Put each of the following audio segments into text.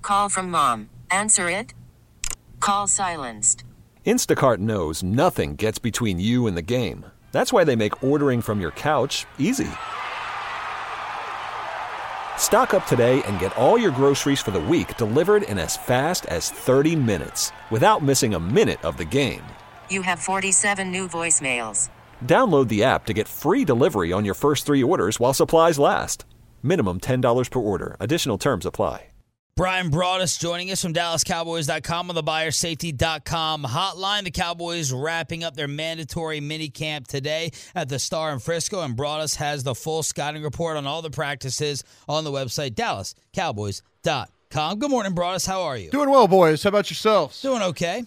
Call from mom. Answer it. Call silenced. Instacart knows nothing gets between you and the game. That's why they make ordering from your couch easy. Stock up today and get all your groceries for the week delivered in as fast as 30 minutes without missing a minute of the game. You have 47 new voicemails. Download the app to get free delivery on your first 3 orders while supplies last. Minimum $10 per order. Additional terms apply. Brian Broaddus joining us from DallasCowboys.com on the BuyerSafety.com hotline. The Cowboys wrapping up their mandatory minicamp today at the Star in Frisco, and Broaddus has the full scouting report on all the practices on the website, DallasCowboys.com. Good morning, Broaddus. How are you? Doing well, boys. How about yourselves? Doing okay.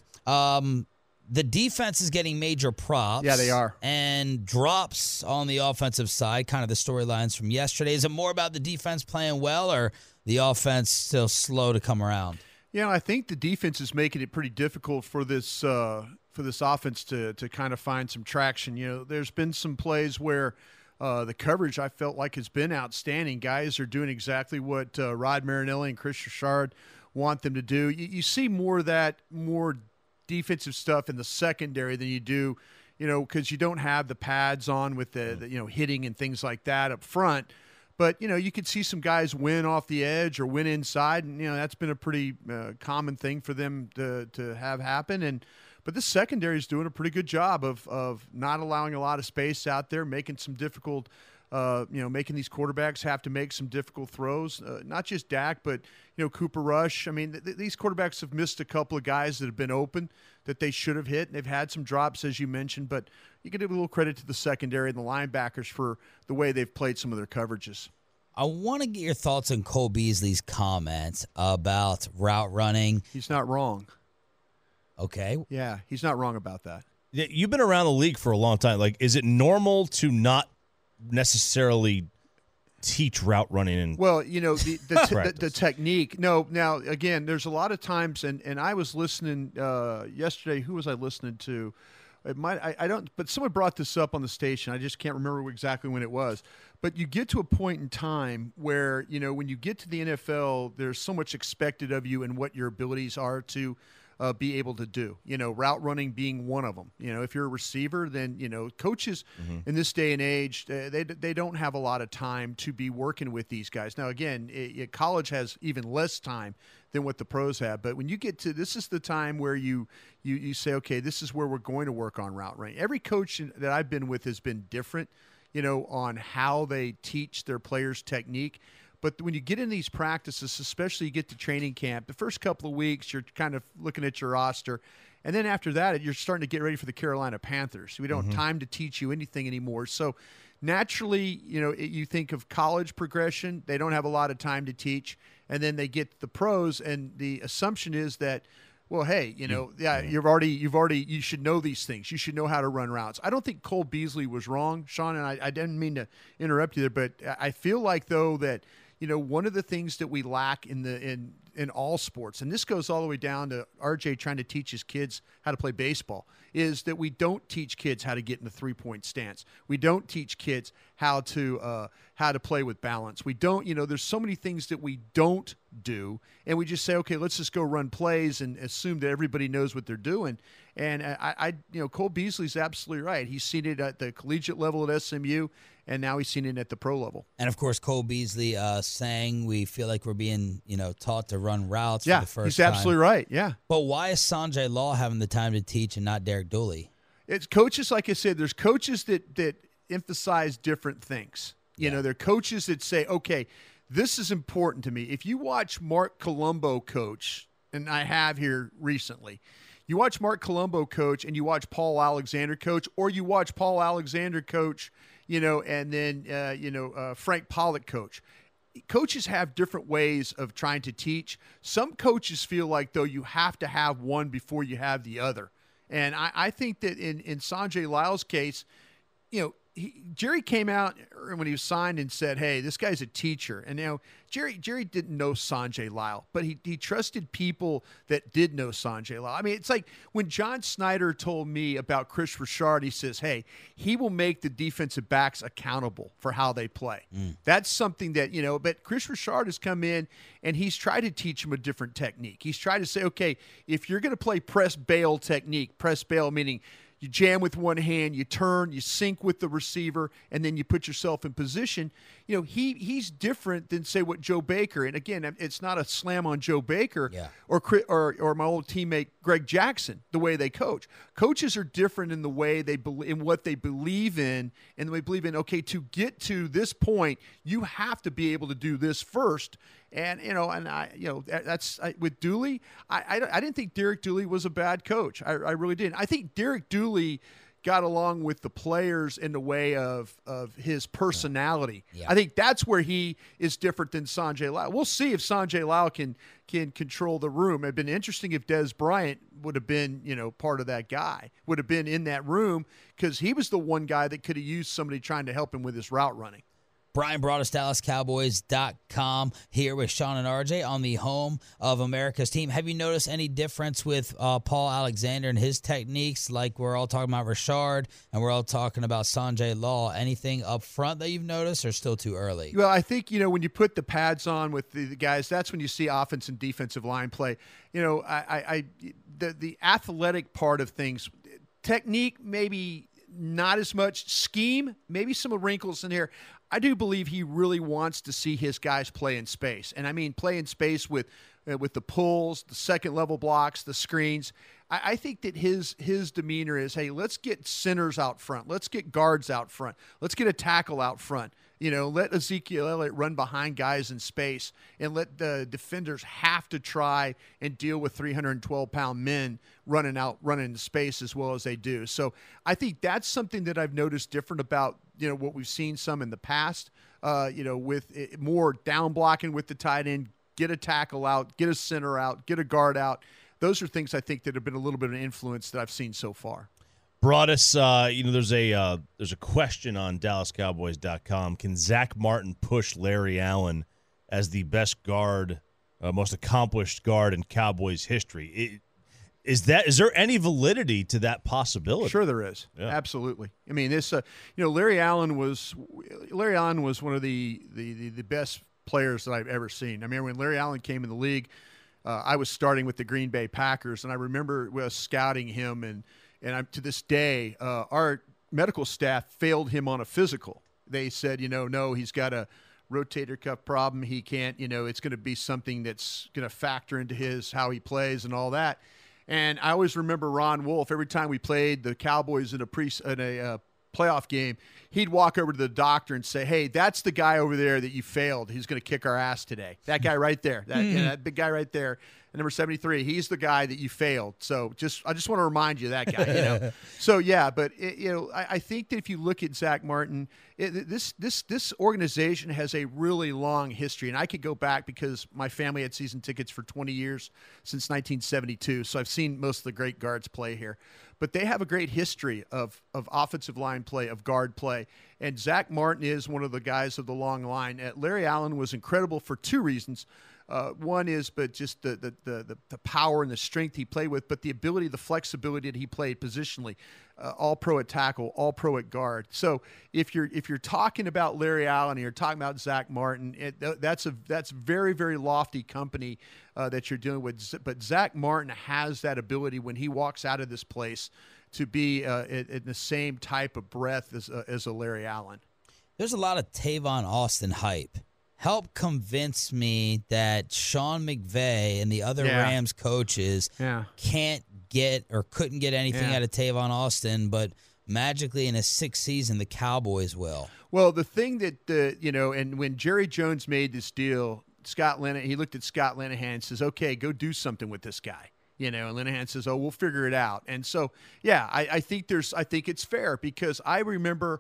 The defense is getting major props. Yeah, they are. And drops on the offensive side, kind of the storylines from yesterday. Is it more about the defense playing well or the offense still slow to come around? Yeah, I think the defense is making it pretty difficult for this offense to kind of find some traction. You know, there's been some plays where the coverage I felt like has been outstanding. Guys are doing exactly what Rod Marinelli and Chris Richard want them to do. You see more of that, more defensive stuff in the secondary than you do, you know, because you don't have the pads on with the hitting and things like that up front. But, you know, you could see some guys win off the edge or win inside, and, you know, that's been a pretty common thing for them to have happen. But this secondary is doing a pretty good job of not allowing a lot of space out there, making some difficult making these quarterbacks have to make some difficult throws, not just Dak, but, you know, Cooper Rush. I mean, these quarterbacks have missed a couple of guys that have been open that they should have hit. And they've had some drops, as you mentioned, but you can give a little credit to the secondary and the linebackers for the way they've played some of their coverages. I want to get your thoughts on Cole Beasley's comments about route running. He's not wrong. Okay. Yeah, he's not wrong about that. Yeah, you've been around the league for a long time. Like, is it normal to not necessarily teach route running? And well, you know, the technique. No, now again, there's a lot of times, and I was listening yesterday. Who was I listening to? It might I don't, but someone brought this up on the station. I just can't remember exactly when it was. But you get to a point in time where, you know, when you get to the NFL, there's so much expected of you and what your abilities are to be able to do, you know, route running being one of them. You know, if you're a receiver, then, you know, coaches in this day and age, they don't have a lot of time to be working with these guys. Now, again, college has even less time than what the pros have. But when you get to, this is the time where you say, okay, this is where we're going to work on route running. Every coach that I've been with has been different, you know, on how they teach their players technique. But when you get in these practices, especially you get to training camp, the first couple of weeks, you're kind of looking at your roster. And then after that, you're starting to get ready for the Carolina Panthers. We don't have time to teach you anything anymore. So naturally, you know, you think of college progression. They don't have a lot of time to teach. And then they get the pros, and the assumption is that, well, hey, you know, you should know these things. You should know how to run routes. I don't think Cole Beasley was wrong, Sean, and I didn't mean to interrupt you there, but I feel like, though, that, you know, one of the things that we lack in all sports, and this goes all the way down to RJ trying to teach his kids how to play baseball, is that we don't teach kids how to get in the three-point stance. We don't teach kids how to play with balance. We don't, you know, there's so many things that we don't do, and we just say, okay, let's just go run plays and assume that everybody knows what they're doing. And you know, Cole Beasley's absolutely right. He's seen it at the collegiate level at SMU, and now he's seen it at the pro level. And, of course, Cole Beasley saying we feel like we're being, you know, taught to run routes for the first time. He's absolutely right, yeah. But why is Sanjay Law having the time to teach and not Derek Dooley? It's coaches, like I said, there's coaches that emphasize different things. You know, they're coaches that say, okay, this is important to me. If you watch Mark Colombo coach, and I have here recently, you watch Mark Colombo coach and you watch Paul Alexander coach, or you watch Paul Alexander coach, you know, and then, Frank Pollock coach. Coaches have different ways of trying to teach. Some coaches feel like, though, you have to have one before you have the other. And I think that in Sanjay Lyle's case, you know, Jerry came out when he was signed and said, "Hey, this guy's a teacher." And Jerry didn't know Sanjay Lyle, but he trusted people that did know Sanjay Lyle. I mean, it's like when John Snyder told me about Chris Richard, he says, "Hey, he will make the defensive backs accountable for how they play." That's something that, but Chris Richard has come in and he's tried to teach him a different technique. He's tried to say, okay, if you're going to play press bail technique, press bail meaning you jam with one hand, you turn, you sync with the receiver, and then you put yourself in position. He's different than, say, what Joe Baker. And again, it's not a slam on Joe Baker or my old teammate Greg Jackson, the way they coach. Coaches are different in the way they in what they believe in, and they believe in. Okay, to get to this point, you have to be able to do this first. And that's with Dooley. I didn't think Derek Dooley was a bad coach. I really didn't. I think Derek Dooley got along with the players in the way of his personality. Yeah. I think that's where he is different than Sanjay Lyle. We'll see if Sanjay Lyle can control the room. It'd been interesting if Des Bryant would have been part of that guy, would have been in that room, because he was the one guy that could have used somebody trying to help him with his route running. Brian Broaddus, DallasCowboys.com, here with Sean and RJ on the home of America's team. Have you noticed any difference with Paul Alexander and his techniques? Like we're all talking about Richard and we're all talking about Sanjay Lyle. Anything up front that you've noticed, or still too early? Well, I think, when you put the pads on with the guys, that's when you see offense and defensive line play. The athletic part of things, technique, maybe not as much. Scheme, maybe some wrinkles in here. I do believe he really wants to see his guys play in space. And I mean play in space with the pulls, the second-level blocks, the screens. I think that his demeanor is, hey, let's get centers out front. Let's get guards out front. Let's get a tackle out front. Let Ezekiel Elliott run behind guys in space, and let the defenders have to try and deal with 312-pound men running in space as well as they do. So I think that's something that I've noticed different about what we've seen some in the past. With it, more down blocking with the tight end, get a tackle out, get a center out, get a guard out. Those are things I think that have been a little bit of an influence that I've seen so far. Broaddus, there's a question on DallasCowboys.com. Can Zach Martin push Larry Allen as the best guard, most accomplished guard in Cowboys history? Is there any validity to that possibility? Sure, there is. Yeah. Absolutely. I mean, this. Larry Allen was one of the best players that I've ever seen. I mean, when Larry Allen came in the league, I was starting with the Green Bay Packers, and I remember scouting him, and to this day, our medical staff failed him on a physical. They said, no, he's got a rotator cuff problem. He can't. It's going to be something that's going to factor into how he plays and all that. And I always remember Ron Wolf. Every time we played the Cowboys in a playoff game, he'd walk over to the doctor and say, "Hey, that's the guy over there that you failed. He's going to kick our ass today. That guy right there, that big guy right there, number 73. He's the guy that you failed." So I just want to remind you of that guy. So yeah, but I think that if you look at Zach Martin, this organization has a really long history, and I could go back because my family had season tickets for 20 years since 1972. So I've seen most of the great guards play here. But they have a great history of offensive line play, of guard play. And Zach Martin is one of the guys of the long line. Larry Allen was incredible for two reasons. One is just the power and the strength he played with, but the ability, the flexibility that he played positionally. All pro at tackle, all pro at guard. So if you're talking about Larry Allen and you're talking about Zach Martin, that's very, very lofty company that you're dealing with. But Zach Martin has that ability when he walks out of this place to be in the same type of breath as a Larry Allen. There's a lot of Tavon Austin hype. Help convince me that Sean McVay and the other Rams coaches can't get or couldn't get anything out of Tavon Austin, but magically in his sixth season, the Cowboys will. Well, the thing that, and when Jerry Jones made this deal, he looked at Scott Linehan and says, okay, go do something with this guy. And Linehan says, oh, we'll figure it out. And so, I think it's fair because I remember,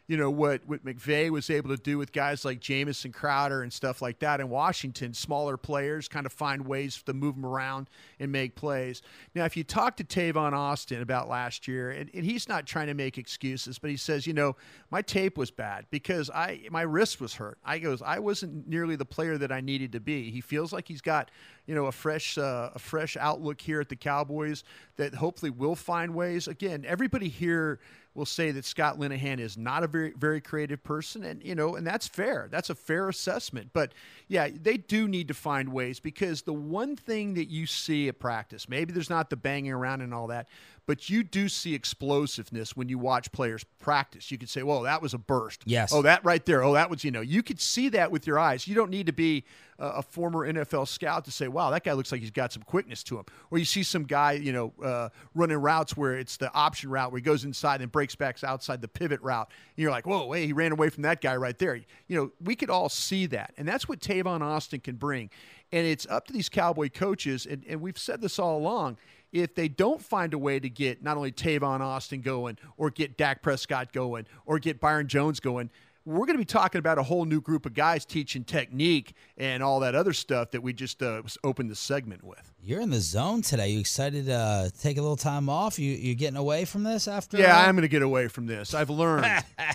what McVay was able to do with guys like Jamison Crowder and stuff like that in Washington, smaller players kind of find ways to move them around and make plays. Now, if you talk to Tavon Austin about last year, and he's not trying to make excuses, but he says, my tape was bad because my wrist was hurt. I wasn't nearly the player that I needed to be. He feels like he's got a fresh outlook here at the Cowboys that hopefully will find ways. Again, everybody here will say that Scott Linehan is not a very, very creative person, and that's fair. That's a fair assessment. But, yeah, they do need to find ways, because the one thing that you see at practice, maybe there's not the banging around and all that, but you do see explosiveness when you watch players practice. You could say, whoa, that was a burst. Yes. Oh, that right there. Oh, that was, you could see that with your eyes. You don't need to be a former NFL scout to say, wow, that guy looks like he's got some quickness to him. Or you see some guy, running routes where it's the option route where he goes inside and breaks back outside the pivot route. And you're like, whoa, hey, he ran away from that guy right there. We could all see that. And that's what Tavon Austin can bring. And it's up to these Cowboy coaches, and we've said this all along, if they don't find a way to get not only Tavon Austin going or get Dak Prescott going or get Byron Jones going, we're going to be talking about a whole new group of guys teaching technique and all that other stuff that we just opened the segment with. You're in the zone today. You excited to take a little time off? You getting away from this after? Yeah, I'm going to get away from this. I've learned.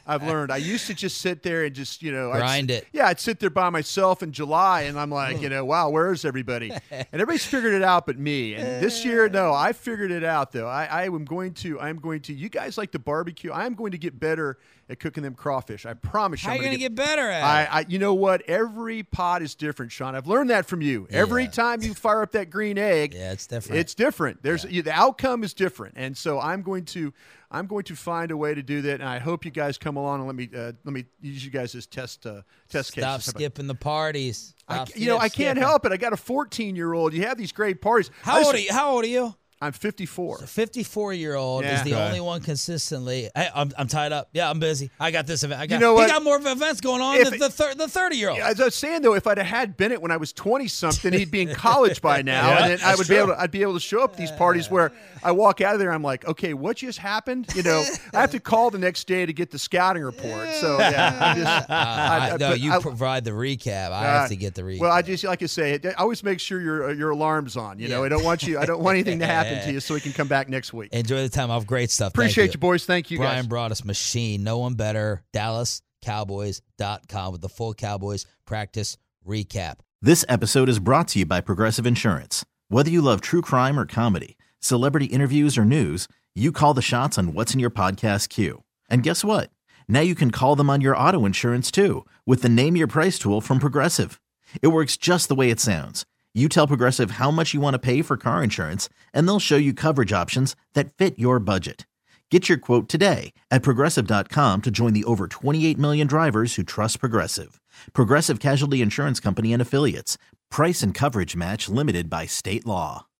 I used to just sit there and just, grind it. Yeah, I'd sit there by myself in July, and I'm like, wow, where's everybody? And everybody's figured it out but me. And this year, no, I figured it out, though. I'm going to, you guys like the barbecue. I'm going to get better at cooking them crawfish. I promise you. How are you going to get better at it? You know what? Every pot is different, Sean. I've learned that from you. Every time you fire up that green egg, it's different. It's different. The outcome is different, and so I'm going to find a way to do that. And I hope you guys come along and let me use you guys as test cases. Stop skipping the parties. I can't help it. I got a 14-year-old. You have these great parties. How old are you? I'm 54. So 54-year-old is the only one consistently. Hey, I'm tied up. Yeah, I'm busy. I got this event. He got more events going on than the 30-year-old. As I was saying, though, if I'd have had Bennett when I was 20-something, he'd be in college by now, and then I'd be able to show up at these parties where I walk out of there, I'm like, okay, what just happened? I have to call the next day to get the scouting report. So you provide the recap. I have to get the recap. Well, I just like I say, I always make sure your alarm's on. I don't want anything to happen to you, so we can come back next week. Enjoy the time off. Great stuff. Appreciate you, boys. Thank you, Brian guys. brought us machine. No one better. DallasCowboys.com with the full Cowboys practice recap. This episode is brought to you by Progressive Insurance. Whether you love true crime or comedy, celebrity interviews or news, you call the shots on what's in your podcast queue. And guess what? Now you can call them on your auto insurance too with the Name Your Price tool from Progressive. It works just the way it sounds. You tell Progressive how much you want to pay for car insurance, and they'll show you coverage options that fit your budget. Get your quote today at Progressive.com to join the over 28 million drivers who trust Progressive. Progressive Casualty Insurance Company and Affiliates. Price and coverage match limited by state law.